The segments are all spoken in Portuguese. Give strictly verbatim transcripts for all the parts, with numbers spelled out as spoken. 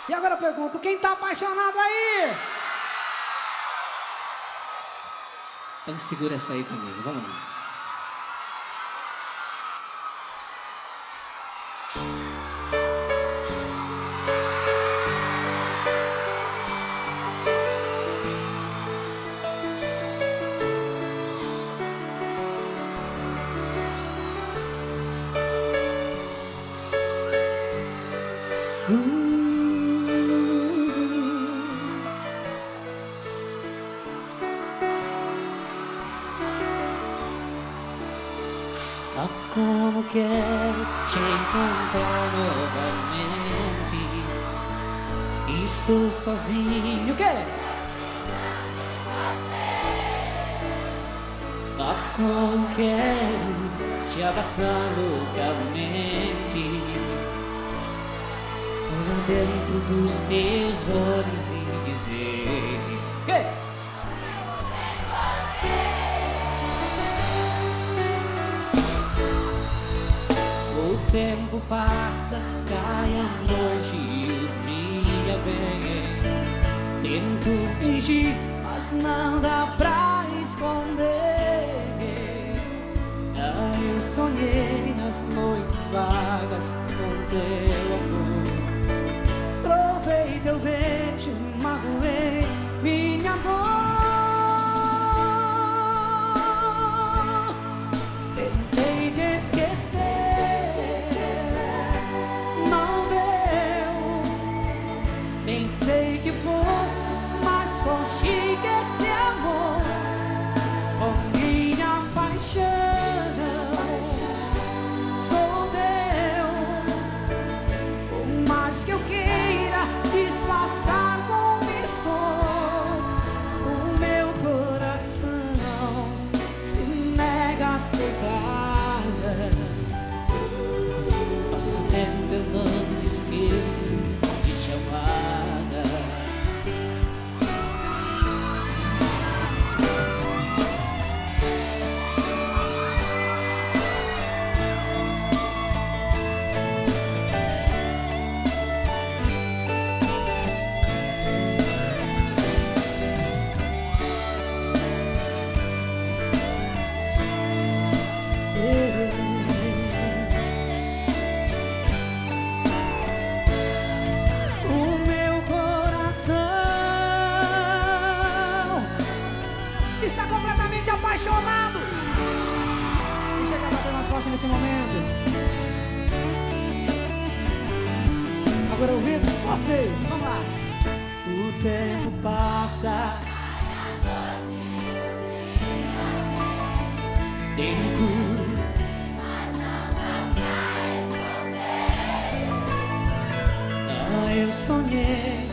E agora eu pergunto, quem tá apaixonado aí? Então segura essa aí comigo, vamos lá. Ah, como quero te encontrar novamente. Estou sozinho, o quê? Ah, como quero te abraçar loucamente. Olhar dentro dos teus olhos e dizer: Quê? O tempo passa, cai a noite e o dia vem. Tento fingir, mas não dá pra esconder. Ah, eu sonhei nas noites vagas com teu amor. Provei teu beijo, magoei minha dor. Tentei te esquecer, não deu. Pensei que fosse mais forte que esse amor. Com minha paixão sou teu. Por mais que eu queira disfarçar como estou, o meu coração se nega a aceitar. Nosso tempo eu não esqueço de te amar. Está completamente apaixonado. Deixa eu bater nas costas nesse momento. Agora eu ritmo com vocês, vamos lá. O tempo passa, Tempo ah, eu sonhei.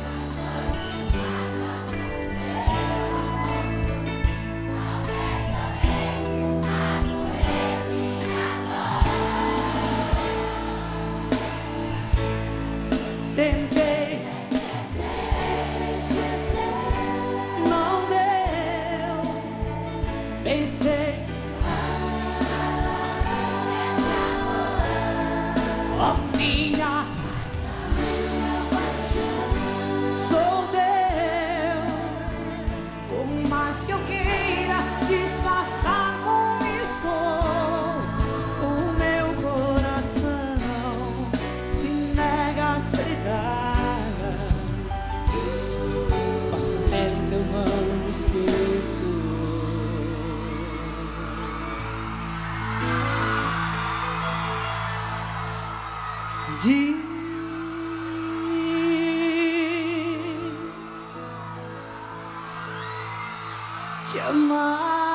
Tentei, não deu. Pensei, a minha sou teu. Por mais que eu queira disfarçar como estou, o meu coração se nega a aceitar. Nosso tempo eu não esqueço. De te amar.